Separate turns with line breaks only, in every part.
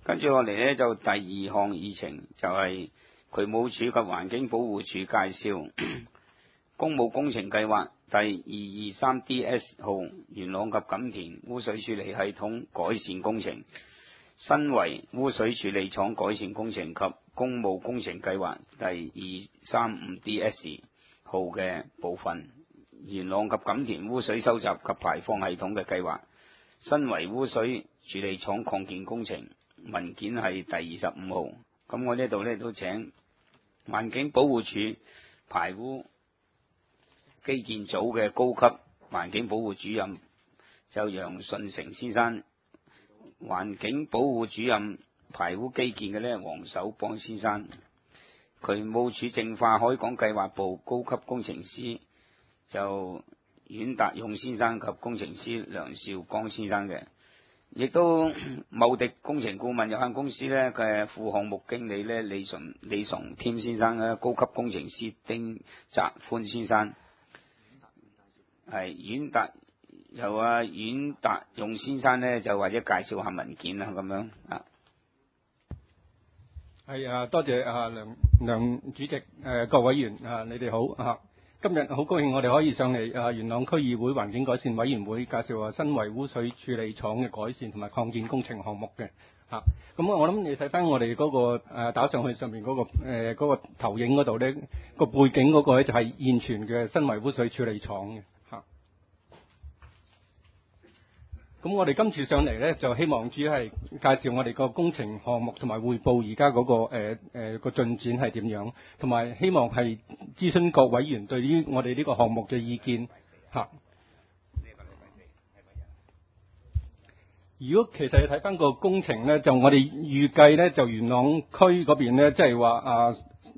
跟住落嚟呢，就第二項議程就係渠務署及環境保護署介紹公務工程計劃第 223DS 號元朗及錦田污水處理系統改善工程、新圍污水處理廠改善工程及公務工程計劃第 235DS 號嘅部分、元朗及錦田污水收集及排放系統嘅計劃、新圍污水處理廠擴建工程文件係第25號。咁我呢度呢都請環境保護署排污基建組嘅高級環境保護主任就楊順成先生，環境保護主任排污基建嘅呢黃守邦先生，渠務署淨化海港計劃部高級工程師就阮達勇先生及工程師梁兆剛先生嘅，亦都茂迪工程顧問有限公司呢嘅副項目經理呢李崇添先生嘅，高級工程師丁澤寬先生，係阮達勇先生呢就或者介紹下文件啦咁樣啊。
係多謝梁主席，各位議員你哋好啊！今日好高興我哋可以上嚟元朗區議會環境改善委員會介紹新圍污水處理廠嘅改善同埋擴建工程項目嘅嚇。咁我諗你睇翻我哋嗰個打上去上面嗰個投影嗰度呢，個背景嗰個呢就係現存嘅新圍污水處理廠嘅嚇。咁我哋今次上嚟呢，就希望主要係介紹我哋個工程項目同埋匯報而家嗰個進展係點樣，同埋希望係諮詢各委員對於我哋呢個項目嘅意見嚇。如果其實你睇翻個工程呢，就我哋預計呢，就元朗區嗰邊呢，即係話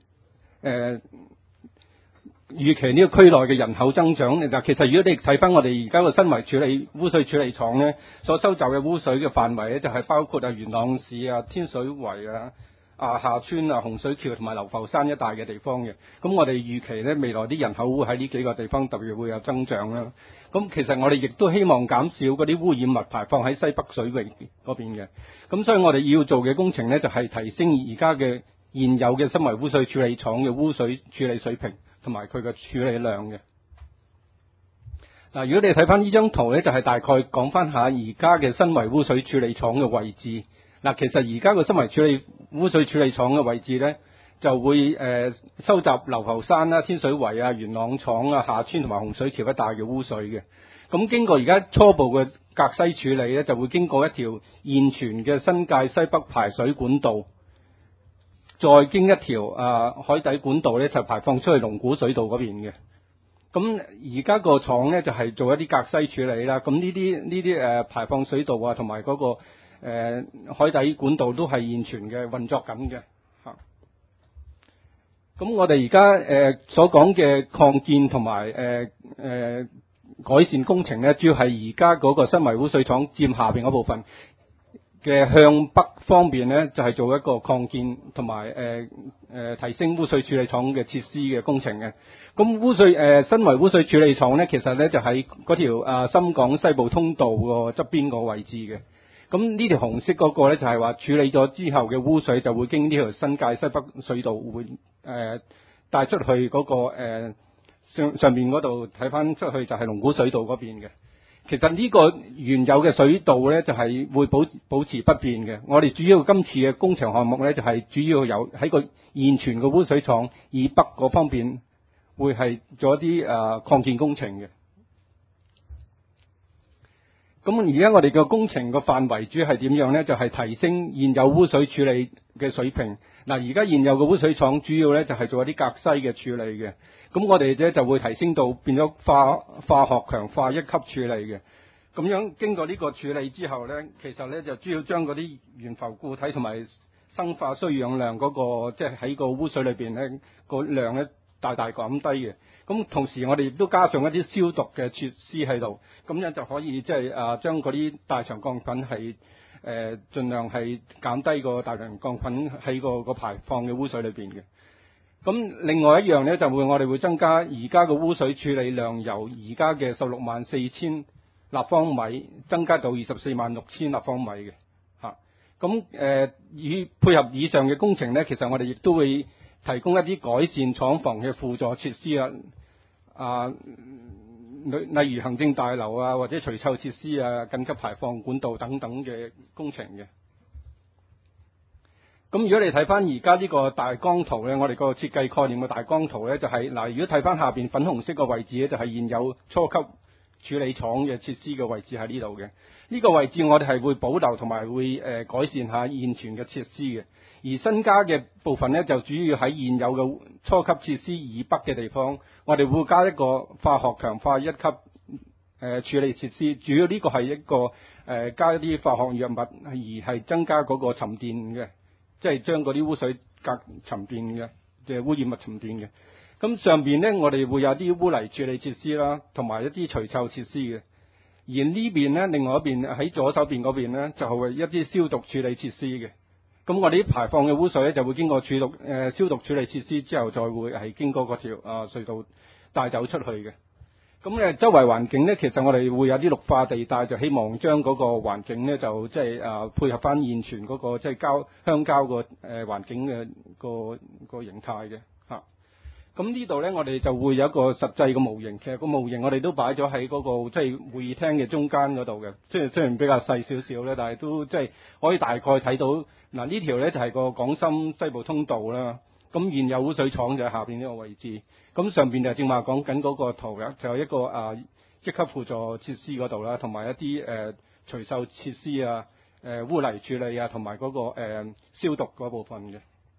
預期呢個區內嘅人口增長，其實如果你睇翻我哋而家個新圍污水處理廠呢，所收集嘅污水嘅範圍呢，就係包括元朗市天水圍下村洪水橋同埋流浮山一帶嘅地方嘅。咁我哋預期呢，未來啲人口會喺呢幾個地方特別會有增長啦。咁其實我哋亦都希望減少嗰啲污染物排放喺西北水域嗰邊嘅。咁所以我哋要做嘅工程呢，就係提升而家嘅現有嘅新圍污水處理廠嘅污水處理水平同埋佢嘅處理量嘅。嗱，如果你睇翻呢張圖呢，就係大概講翻下而家嘅新圍污水處理廠嘅位置。嗱，其實而家個新圍污水處理廠嘅位置呢，就會收集流浮山天水圍元朗廠下村同埋洪水橋一帶嘅污水嘅。咁經過而家初步嘅隔篩處理呢，就會經過一條現存嘅新界西北排水管道，再經一條海底管道呢，就排放出去龍鼓水道嗰邊嘅。咁而家個廠呢，就係做一啲隔篩處理啦。咁呢啲排放水道同埋嗰個海底管道都係現存嘅運作緊嘅嚇。咁我哋而家所講嘅擴建同埋改善工程呢，主要係而家嗰個新圍污水廠佔下邊嗰部分嘅向北方面呢，就係做一個擴建同埋提升污水處理廠嘅設施嘅工程嘅。咁新圍污水處理廠呢，其實呢就喺嗰條深港西部通道個側邊個位置嘅。咁呢條紅色嗰個呢，就係話處理咗之後嘅污水就會經呢條新界西北水道會帶出去嗰個上面嗰度睇翻出去就係龍鼓水道嗰邊嘅。其實呢個原有嘅水道呢，就係會保持不變嘅。我哋主要今次嘅工程項目呢，就係主要有喺個現存嘅污水廠以北嗰方面會係做一啲擴建工程嘅。咁而家我哋嘅工程個範圍主要係點樣呢？就係提升現有污水處理嘅水平。嗱，而家現有嘅污水廠主要呢，就係做一啲隔篩嘅處理嘅。咁我哋呢就會提升到變咗化學強化一級處理嘅。咁樣經過呢個處理之後呢，其實呢就主要將嗰啲懸浮固體同埋生化衰氧量嗰個即係喺個污水裏邊呢個量呢大大減低嘅。咁同時我哋亦都加上一啲消毒嘅設施喺度，咁樣就可以即係將嗰啲大腸桿菌係盡量係減低個大腸桿菌喺個排放嘅污水裏邊嘅。咁另外一樣呢，就我哋會增加而家嘅污水處理量，由而家嘅164000立方米增加到246000立方米嘅嚇。 咁以配合以上嘅工程呢，其實我哋亦都會提供一啲改善廠房嘅輔助設施例如行政大樓啊，或者除臭設施啊、緊急排放管道等等嘅工程嘅。咁如果你睇翻而家呢個大綱圖呢，我哋個設計概念嘅大綱圖呢，就係如果睇翻下邊粉紅色嘅位置呢，就係現有初級處理廠嘅設施嘅位置喺呢度嘅。呢個位置我哋係會保留同埋會改善下現存嘅設施嘅。而新加嘅部分呢，就主要喺現有嘅初級設施以北嘅地方，我哋會加一個化學強化一級處理設施。主要呢個係一個加一啲化學藥物，而係增加嗰個沉澱嘅，即係將嗰啲污水沉澱嘅，即係污染物沉澱嘅。咁上邊呢，我哋會有啲污泥處理設施啦，同埋一啲除臭設施嘅。而呢邊呢，另外一邊喺左手邊嗰邊呢，就係一啲消毒處理設施嘅。咁我哋啲排放嘅污水咧，就會經過消毒處理設施之後，再會係經過嗰條隧道帶走出去嘅。咁周圍環境呢，其實我哋會有啲綠化地帶，就希望將嗰個環境呢，就即係配合翻現存嗰個即係鄉郊個環境嘅個形態嘅嚇。咁呢度呢，我哋就會有一個實際嘅模型。其實個模型我哋都擺咗喺嗰個即係會議廳嘅中間嗰度嘅。即係雖然比較細少少咧，但係都即係可以大概睇到。嗱，呢條呢就係個港深西部通道啦。咁現有污水廠就喺下邊呢個位置。咁上邊就正話講緊嗰個圖嘅，就係一個一級輔助設施嗰度啦，同埋一啲除臭設施啊、污泥處理啊，同埋嗰個消毒嗰部分嘅。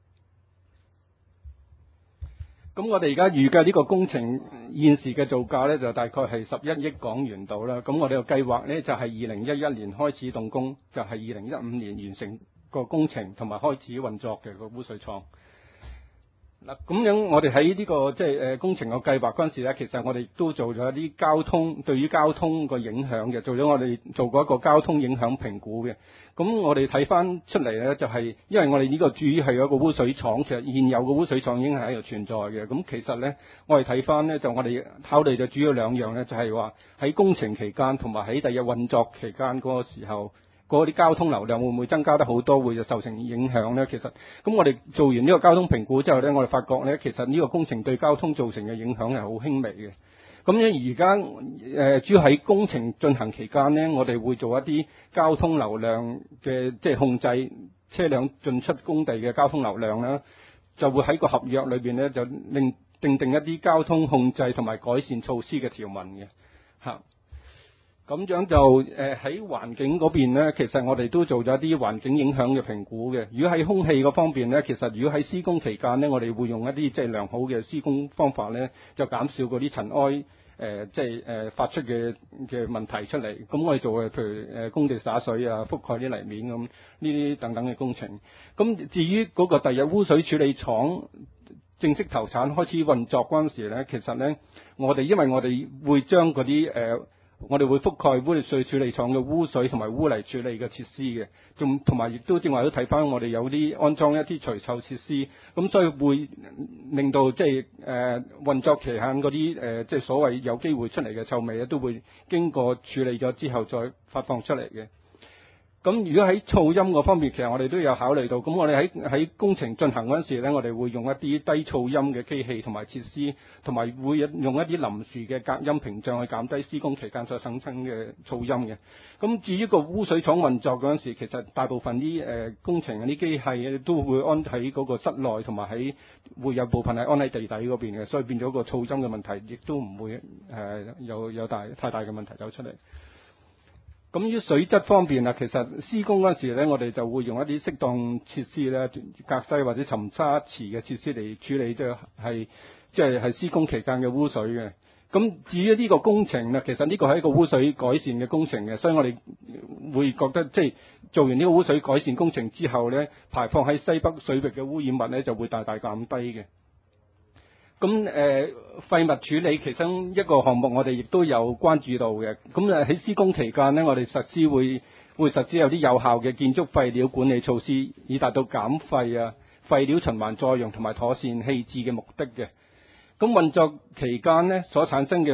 咁我哋而家預計呢個工程現時嘅造價呢，就大概係11億港元度啦。咁我哋個計劃呢，就係2011年開始動工，就係2015年完成個工程同埋開始運作嘅個污水廠。嗱，咁樣我哋喺呢個即係工程個計劃嗰陣時咧，其實我哋都做咗一啲對於交通個影響嘅，我哋做過一個交通影響評估嘅。咁我哋睇翻出嚟咧，就係因為我哋呢個主要係一個污水廠，其實現有個污水廠已經係喺度存在嘅。咁其實咧，我哋睇翻咧，就我哋考慮就主要兩樣咧，就係話喺工程期間同埋喺第日運作期間嗰個時候，嗰啲交通流量會唔會增加得好多，會就受成影響呢？其實咁我哋做完呢個交通評估之後呢，我哋發覺呢，其實呢個工程對交通造成嘅影響係好輕微嘅。咁樣而家主要喺工程進行期間呢，我哋會做一啲交通流量嘅即係控制車輛進出工地嘅交通流量啦，就會喺個合約裏邊呢，就定一啲交通控制同埋改善措施嘅條文嘅嚇。咁樣就喺環境嗰邊呢，其實我哋都做咗一啲環境影響嘅評估嘅。如果喺空氣嗰方面呢，其實如果喺施工期間呢，我哋會用一啲即係良好嘅施工方法呢，就減少嗰啲塵埃發出嘅問題出嚟。咁我哋做嘅譬如工地灑水啊、覆蓋啲泥面咁呢啲等等嘅工程。咁至於嗰個第日污水處理廠正式投產開始運作嗰陣時呢，其實呢，因為我哋會將嗰啲我哋會覆蓋污水處理廠嘅污水同埋污泥處理嘅設施嘅，同埋亦都正話都睇翻我哋有啲安裝一啲除臭設施，咁所以會令到即係運作期間嗰啲即係所謂有機會出嚟嘅臭味咧，都會經過處理咗之後再發放出嚟嘅。咁如果喺噪音嗰方面，其實我哋都有考慮到。咁我哋喺工程進行嗰陣時咧，我哋會用一啲低噪音嘅機器同埋設施，同埋會用一啲臨時嘅隔音屏障去減低施工期間所產生嘅噪音嘅。咁至於個污水廠運作嗰陣時，其實大部分啲工程嗰啲機械都會安喺嗰個室內，同埋會有部分係安喺地底嗰邊嘅，所以變咗個噪音嘅問題亦都唔會有太大嘅問題走出嚟。咁於水質方面啊，其實施工嗰時咧，我哋就會用一啲適當設施咧，隔篩或者沉沙池嘅設施嚟處理，即係施工期間嘅污水嘅。咁至於呢個工程咧，其實呢個係一個污水改善嘅工程嘅，所以我哋會覺得即係做完呢個污水改善工程之後咧，排放喺西北水域嘅污染物咧就會大大減低嘅。咁廢物處理其中一個項目，我哋亦都有關注到嘅。咁喺施工期間呢，我哋會實施有啲有效嘅建築廢料管理措施，以達到減廢啊、廢料循環再用同埋妥善棄置嘅目的嘅。咁運作期間呢，所產生嘅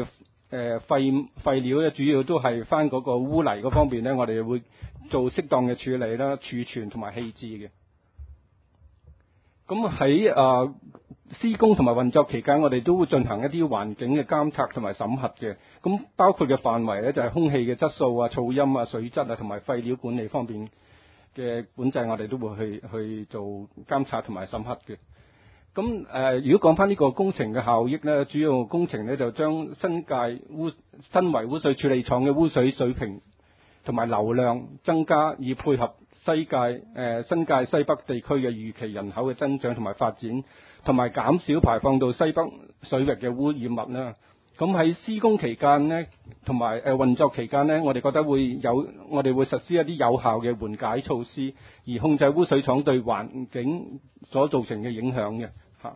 廢料咧，主要都係翻嗰個污泥嗰方面咧，我哋會做適當嘅處理啦、儲存同埋棄置嘅。咁喺施工同埋運作期間，我哋都會進行一啲環境嘅監測同埋審核嘅。咁包括嘅範圍咧，就係空氣嘅質素啊、噪音啊、水質啊，同埋廢料管理方面嘅管制，我哋都會去做監察同埋審核嘅。咁如果講翻呢個工程嘅效益咧，主要工程咧就將新圍污水處理廠嘅污水水平同埋流量增加，以配合新界西北地區嘅預期人口嘅增長同埋發展，同埋減少排放到西北水域嘅污染物啦。咁喺施工期間呢，同埋運作期間呢，我哋覺得我哋會實施一啲有效嘅緩解措施，而控制污水廠對環境所造成嘅影響嘅嚇。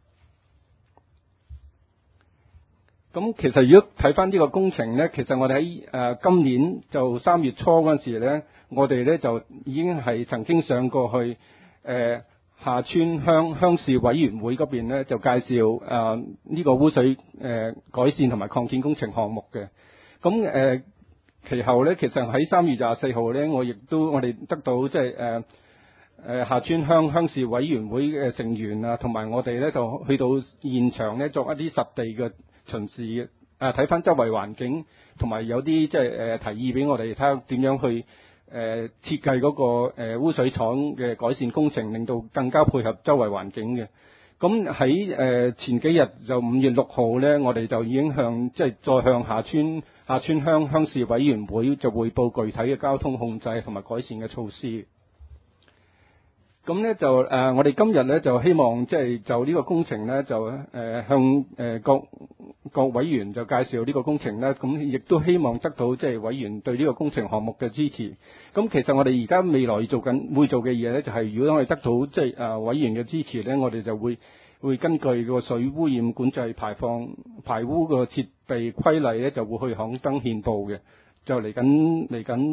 咁其實如果睇翻呢個工程呢，其實我哋喺今年就3月初嗰陣時呢，我哋呢就已經係曾經上過去廈村鄉事委員會嗰邊呢，就介紹呢個污水改善同埋擴建工程項目嘅。咁其後呢，其實喺3月24號呢，我哋得到即係廈村鄉事委員會嘅成員啊，同埋我哋呢就去到現場呢，作一啲實地嘅巡視，睇翻周圍環境，同埋有啲即係提議俾我哋睇下點樣去設計嗰個污水廠嘅改善工程，令到更加配合周圍環境嘅。咁喺前幾日就5月6號呢，我哋就已經再向廈村鄉事委員會就匯報具體嘅交通控制同埋改善嘅措施。咁呢就我哋今日呢就希望就呢個工程呢就向各委員就介紹呢個工程呢，咁亦都希望得到委員對呢個工程項目嘅支持。咁其實我哋而家未來會做嘅嘢呢，就係如果我哋得到委員嘅支持呢，我哋就會根據個水污染管制排污個設備規例呢，就會去刊登憲報嘅。就嚟緊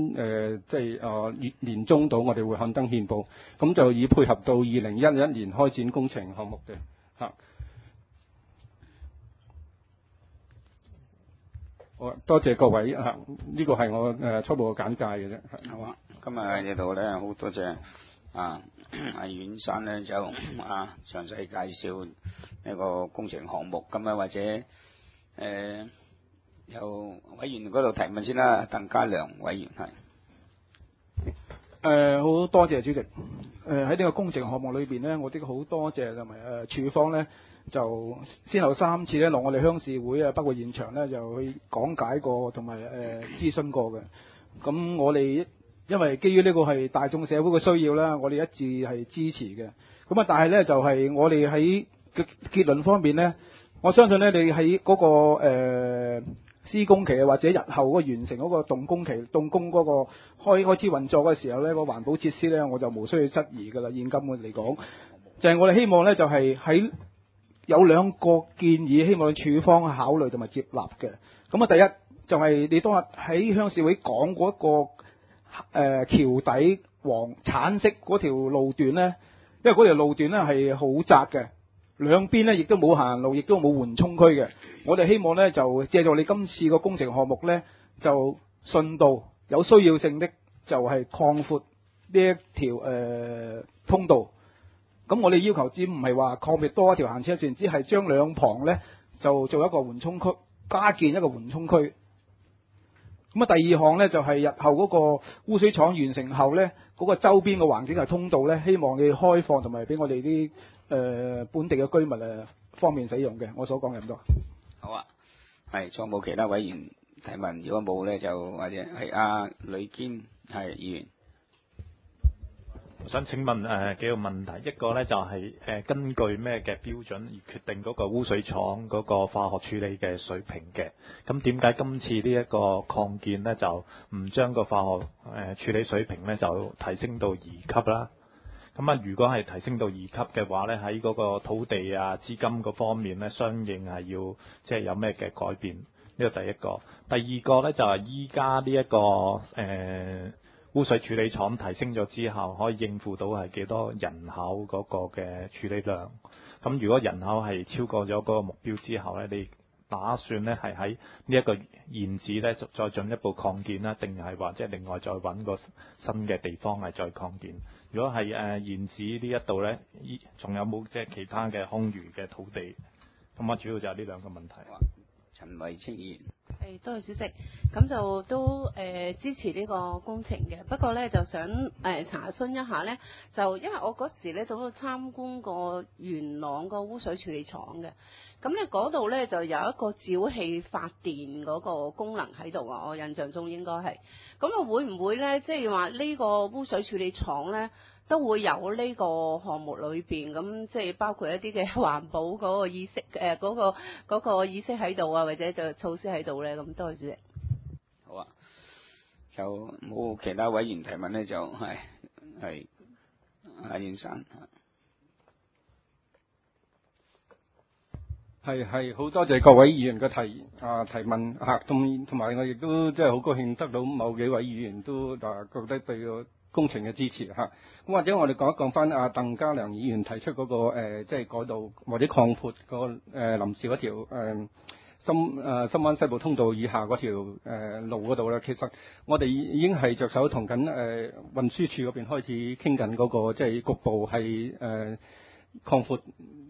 年中到，我哋會刊登憲報，咁就以配合到2011年開展工程項目嘅嚇。好，多謝各位嚇，呢個係我初步嘅簡介嘅啫。
好啊，今日喺呢度咧，好多謝阿阮生咧就詳細介紹呢個工程項目。咁或者由委員嗰度提問先啦，鄧家良委員係。
好多謝主席。喺呢個工程項目裏邊呢，我哋好多謝同埋處方呢，就先後3次呢落我哋鄉事會啊，包括現場呢，就去講解過同埋諮詢過嘅。咁我哋因為基於呢個係大眾社會嘅需要啦，我哋一致係支持嘅。咁但係呢，就係我哋喺結論方面呢，我相信呢，你喺嗰個施工期或者日後嗰個完成嗰個動工嗰個開始運作嘅時候呢，個環保設施呢，我就無需要質疑㗎啦。現今嚟講，就係我哋希望呢，就係喺有2個建議，希望處方考慮同埋接納嘅。咁第一就係你當日喺鄉事會講過一個橋底黃橙色嗰條路段呢，因為嗰條路段呢係好窄嘅。兩邊呢亦都冇行路，亦都冇緩衝區嘅。我哋希望呢，就借助你今次個工程項目呢，就順道有需要性的就係擴闊呢一條通道。咁我哋要求只唔係話擴闊多一條行車線，只係將兩旁呢就做一個緩衝區，加建一個緩衝區。咁第二項呢，就係日後嗰個污水廠完成後呢，嗰個周邊嘅環境係通道呢，希望你開放同埋俾我哋啲本地嘅居民方便使用嘅。我所講嘅咁多。好啊，
係仲有冇其他委員提問？如果冇呢，就或者係呂堅係議員。
我想請問幾個問題，一個呢就係根據咩嘅標準而決定嗰個污水廠嗰個化學處理嘅水平嘅？咁點解今次呢一個擴建呢，就唔將個化學處理水平呢就提升到2級啦？咁如果係提升到2級嘅話呢，喺嗰個土地啊資金嗰方面呢，相應係要有咩嘅改變？呢個第一個。第二個呢，就係依家呢一個污水處理廠提升咗之後，可以應付到係幾多人口嗰個嘅處理量？咁如果人口係超過咗嗰個目標之後呢，你打算咧係喺呢一個現址咧再進一步擴建啦，定係或者另外再揾個新嘅地方係再擴建？如果係現址呢一度咧，仲有冇即係其他嘅空餘嘅土地？咁啊，主要就係呢兩個問題。
陳慧清議員。
多謝主席，咁就都支持呢個工程嘅。不過咧就想查詢一下咧，就因為我嗰時咧都參觀過元朗個污水處理廠嘅，咁咧嗰度咧就有一個沼氣發電嗰個功能喺度啊，我印象中應該係。咁啊會唔會咧，即係話呢個污水處理廠咧都會有呢個項目裏邊，咁即係包括一啲嘅環保嗰個意識，嗰個意識喺度啊，或者就措施喺度咧？咁多謝主席。
好啊，就冇其他委員提問咧，就係阿袁生。
係好多謝各位議員嘅提問嚇，同埋我亦都即係好高興得到某幾位議員都覺得對個工程嘅支持嚇。咁或者我哋講一講翻阿鄧家良議員提出嗰個即係改道或者擴闊個臨時嗰條深灣西部通道以下嗰條路嗰度咧，其實我哋已經係着手同緊運輸署嗰邊開始傾緊嗰個即係局部係擴闊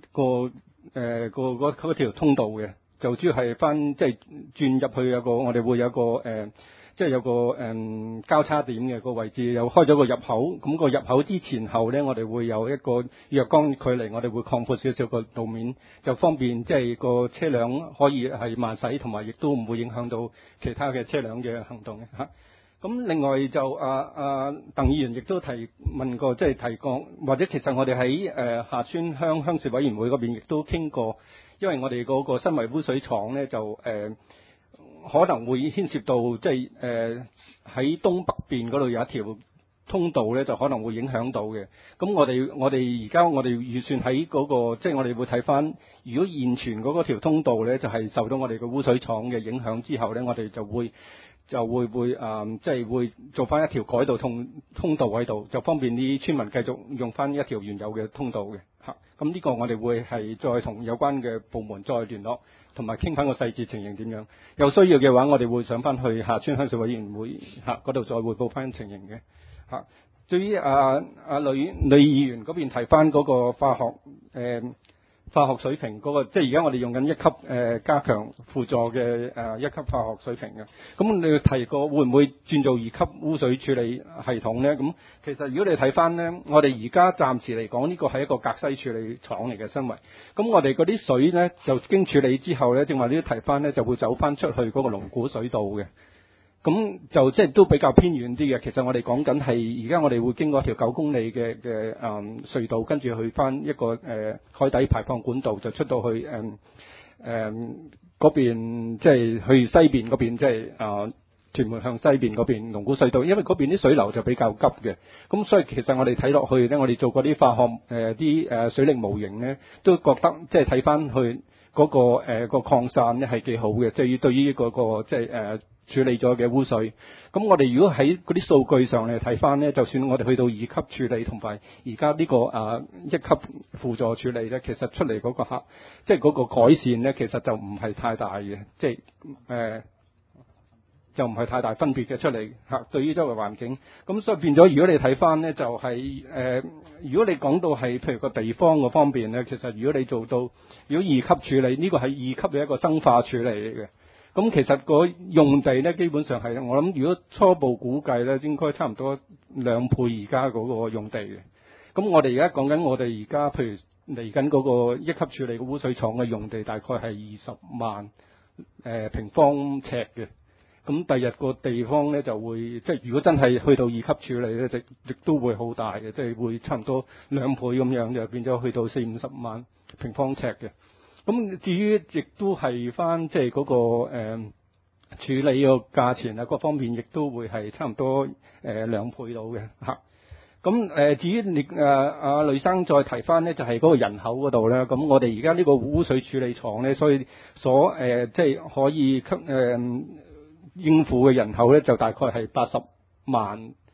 嗰條通道嘅，就主要係翻即係轉入去我哋會有個即係有個交叉點嘅個位置，又開咗個入口。咁個入口之前後咧，我哋會有一個若干距離，我哋會擴闊少少個路面，就方便即係個車輛可以係慢駛，同埋亦都唔會影響到其他嘅車輛嘅行動嘅嚇。咁另外就鄧議員亦都問過，即係提過，或者其實我哋喺下村鄉事委員會嗰邊亦都傾過，因為我哋嗰個新圍污水廠咧就可能會牽涉到即係喺東北邊嗰度有一條通道咧，就可能會影響到嘅。咁我哋而家我哋預算喺嗰個即係我哋會睇翻，如果現存嗰條通道咧就係受到我哋嘅污水廠嘅影響之後咧，我哋就會即係會做翻一條改道通道喺度，就方便啲村民繼續用翻一條原有嘅通道嘅嚇。咁呢個我哋會係再同有關嘅部門再聯絡，同埋傾翻個細節情形點樣。有需要嘅話，我哋會上翻去下村鄉事委員會嗰度再匯報翻情形嘅嚇。至於呂議員嗰邊提翻嗰個化學水平嗰個，即係而家我哋用緊1級加強輔助嘅1級化學水平嘅。咁你提過會唔會轉做2級污水處理系統呢？咁其實如果你睇翻呢，我哋而家暫時嚟講呢個係一個隔西處理廠嚟嘅新圍。咁我哋嗰啲水呢，就經處理之後呢，正話呢啲提翻呢，就會走翻出去嗰個龍鼓水道嘅。咁就即係都比較偏遠啲嘅。其實我哋講緊係而家我哋會經過條9公里嘅隧道，跟住去翻一個海底排放管道，就出到去嗰邊，即係去西邊嗰邊，即係屯門向西邊嗰邊龍鼓隧道。因為嗰邊啲水流就比較急嘅，咁所以其實我哋睇落去咧，我哋做過啲化學啲水力模型咧，都覺得即係睇翻去嗰個擴散咧係幾好嘅，即係對於嗰個即係處理咗嘅污水。咁我哋如果喺嗰啲數據上嚟睇翻呢，就算我哋去到2級處理同埋而家呢個1級輔助處理呢，其實出嚟嗰個即係嗰個改善呢，其實就唔係太大嘅，即係就唔係太大分別嘅出嚟嚇。對於周圍環境，咁所以變咗，如果你睇翻呢，就係如果你講到係譬如個地方嗰方面呢，其實如果你做到如果2級處理，呢個係2級嘅一個生化處理嚟嘅。咁其實個用地咧，基本上係我諗，如果初步估計咧，應該差唔多2倍而家嗰個用地嘅。咁我哋而家講緊，我哋而家譬如嚟緊嗰個1級處理嘅污水廠嘅用地，大概係20萬平方尺嘅。咁第日個地方咧就會，即係如果真係去到2級處理咧，亦都會好大嘅，即係會差唔多2倍咁樣，就變咗去到40-50萬平方尺嘅。咁至於亦都係翻即係嗰個處理個價錢啊，各方面亦都會係差唔多2倍到嘅嚇。咁至於你阿呂生再提翻呢，就係嗰個人口嗰度咧。咁我哋而家呢個污水處理廠咧，所以即係可以應付嘅人口咧，就大概係80萬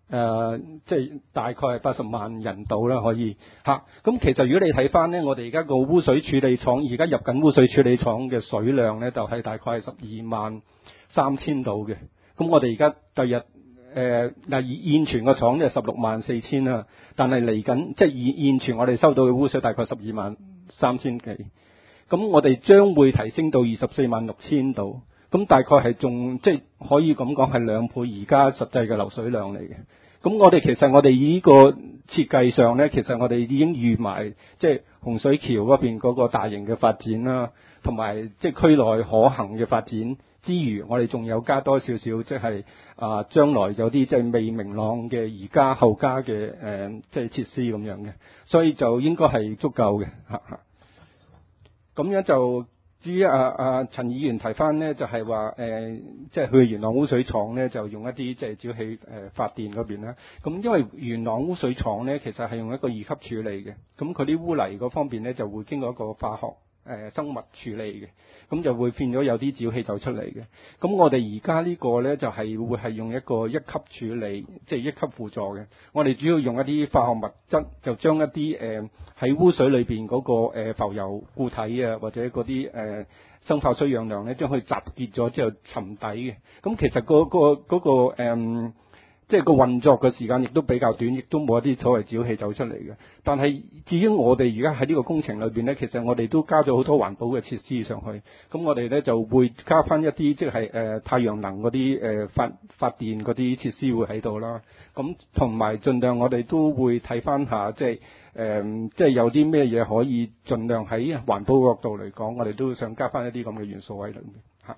即係大概係80萬人度啦，可以嚇。咁其實如果你睇翻呢，我哋而家個污水處理廠而家入緊污水處理廠嘅水量呢，就係大概係123000度嘅。咁我哋而家第日現存個廠就164000啦，但係嚟緊即係現存我哋收到嘅污水大概123000幾。咁我哋將會提升到246000度。咁大概係仲即係可以咁講係2倍而家實際嘅流水量嚟嘅。咁我哋其實我哋呢個設計上呢，其實我哋已經預埋即係洪水橋嗰邊嗰個大型嘅發展啦，同埋即係區內可行嘅發展之餘，我哋仲有加多少少即係將來有啲即係未明朗嘅而家後加嘅即係設施咁樣嘅，所以就應該係足夠嘅嚇。咁樣就。至於陳議員提翻呢，就係話即係去元朗污水廠呢，就用一啲即係沼氣發電嗰邊啦。咁因為元朗污水廠呢，其實係用一個2級處理嘅，咁佢啲污泥嗰方面呢，就會經過一個化學生物處理嘅，咁就會變咗有啲沼氣走出嚟嘅。咁我哋而家呢個呢，就係會係用一個1級處理，即係1級輔助嘅。我哋主要用一啲化學物質，就將一啲喺污水裏邊嗰個浮油固體啊，或者嗰啲生化衰氧量呢，將佢集結咗之後沉底嘅。咁其實嗰個即係個運作嘅時間亦都比較短，亦都冇一啲所謂沼氣走出嚟嘅。但係至於我哋而家喺呢個工程裏邊呢，其實我哋都加咗好多環保嘅設施上去。咁我哋呢就會加翻一啲即係太陽能嗰啲發電嗰啲設施會喺度啦。咁同埋盡量我哋都會睇翻下即係有啲咩嘢可以盡量喺環保角度嚟講，我哋都想加翻一啲咁嘅元素喺裏面嚇。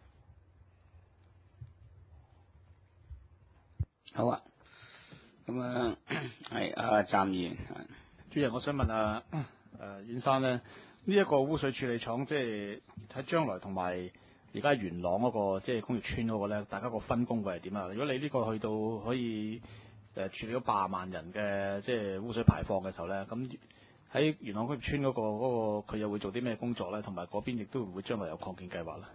好啊，咁係暫議員。
主席，我想問阮生呢，呢一個污水處理廠，即係喺將來同埋而家元朗嗰個即係工業村嗰個咧，大家個分工會係點啊？如果你呢個去到可以處理咗80萬人嘅即係污水排放嘅時候咧，咁喺元朗工業村嗰個佢又會做啲咩工作咧？同埋嗰邊亦都會唔會將來有擴建計劃咧？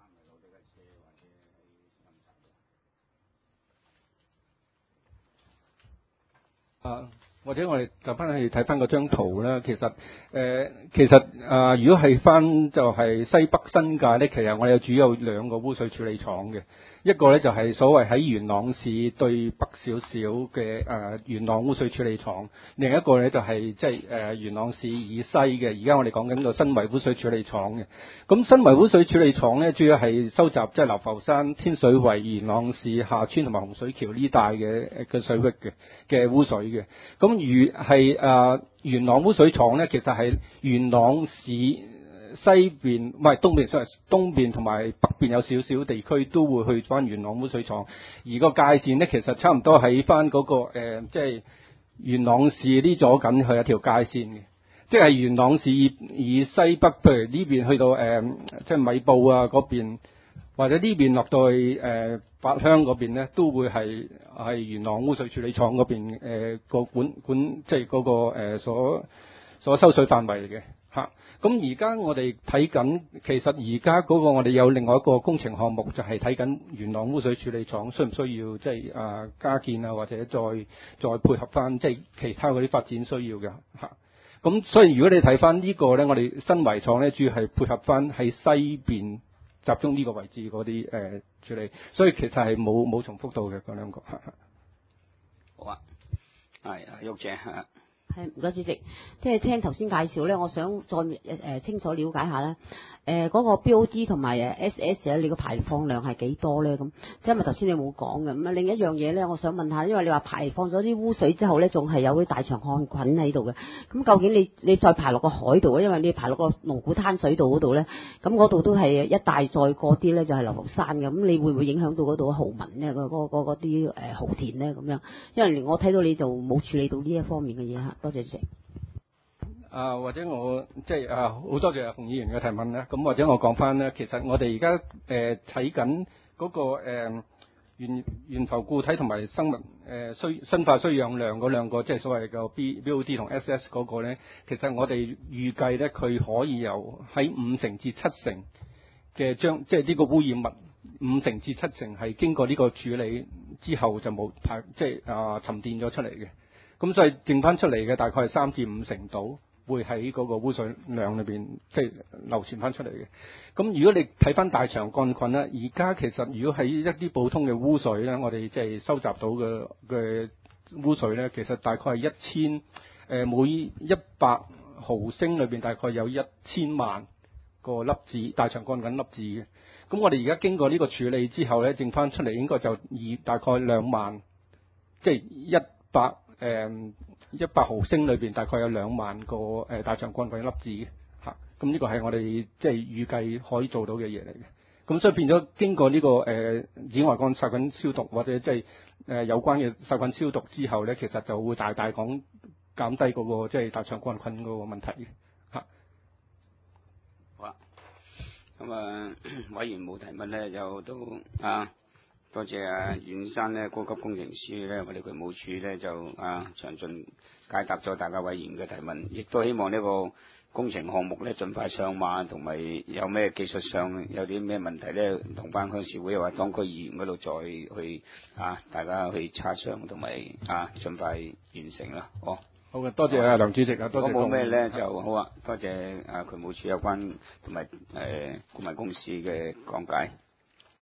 或者我哋就翻去睇翻嗰張圖啦。其實如果係翻就係西北新界呢，其實我哋主要有2個污水處理廠嘅。一個呢就係所謂喺元朗市對北少少嘅元朗污水處理廠，另一個呢就係即係元朗市以西嘅。而家我哋講緊個新圍污水處理廠嘅。咁新圍污水處理廠呢，主要係收集即係流浮山、天水圍、元朗市下村同埋洪水橋呢帶嘅水域嘅污水嘅。咁如係元朗污水廠呢，其實係元朗市西邊唔係東邊同埋北邊有少少地區都會去翻元朗污水廠，而個界線呢，其實差唔多喺翻嗰個即係元朗市呢左近佢有條界線嘅，即係元朗市以西北，譬如呢邊去到即係米埔啊嗰邊，或者呢邊落到去八鄉嗰邊呢，都會係元朗污水處理廠嗰邊個管即係嗰個所收水範圍嚟嘅嚇。咁而家我哋睇緊，其實而家嗰個我哋有另外一個工程項目，就係睇緊元朗污水處理廠需唔需要即係加建啊，或者再配合翻即係其他嗰啲發展需要嘅嚇。咁所以如果你睇翻呢個呢，我哋新圍廠呢，主要係配合翻喺西邊集中呢個位置嗰啲處理，所以其實係冇重複到嘅嗰兩個。
好啊，係玉姐嚇。
係唔該主席，即係聽頭先介紹咧，我想再清楚了解下咧。嗰個 BOD 同埋SS 咧，你個排放量係幾多咧？咁即係因為頭先你冇講嘅。咁啊另一樣嘢咧，我想問下，因為你話排放咗啲污水之後咧，仲係有啲大腸桿菌喺度嘅。咁究竟你再排落個海度啊？因為你排落個龍鼓灘水道嗰度咧，咁嗰度都係一帶再過啲咧就係流浮山嘅。咁你會唔會影響到嗰度嘅蠔民咧？嗰啲蠔田咧咁樣？因為我睇到你就冇處理到呢一方面嘅嘢嚇。多謝主席。
或者我即係好多謝洪議員嘅提問啦。咁或者我講翻咧，其實我哋而家睇緊嗰個懸浮固體同埋生物生化衰氧量嗰兩個，即係所謂嘅 BOD 同 SS 嗰個咧，其實我哋預計咧佢可以由喺5成至7成嘅即係呢個污染物5成至7成係經過呢個處理之後就冇排，即係沉澱咗出嚟嘅。咁所以剩翻出嚟嘅大概係3至5成度，會喺嗰個污水量裏邊即係流傳翻出嚟嘅。咁如果你睇翻大腸桿菌咧，而家其實如果喺一啲普通嘅污水咧，我哋即係收集到嘅污水咧，其實大概係每100毫升裏邊大概有1000萬個粒子大腸桿菌粒子嘅。咁我哋而家經過呢個處理之後咧，剩翻出嚟應該就大概2萬，即係100毫升裏邊大概有2萬個大腸桿菌粒子嘅嚇。咁呢個係我哋即係預計可以做到嘅嘢嚟嘅。咁所以變咗經過呢個紫外線殺菌消毒或者即係有關嘅殺菌消毒之後咧，其實就會大大減低嗰個即係大腸桿菌嗰個問題嘅嚇。
好啦，咁委員冇提問咧，就都多謝袁生咧，高級工程師咧，我哋渠務署咧就詳盡解答咗大家委員嘅提問，亦都希望呢個工程項目咧盡快上馬，同埋有咩技術上有啲咩問題咧，同翻鄉事會又或當區議員嗰度再去大家去磋商，同埋盡快完成啦。
好嘅，多謝梁主席啊，多謝。
如果冇咩咧就好啊，多謝渠務署有關同埋顧問公司嘅講解。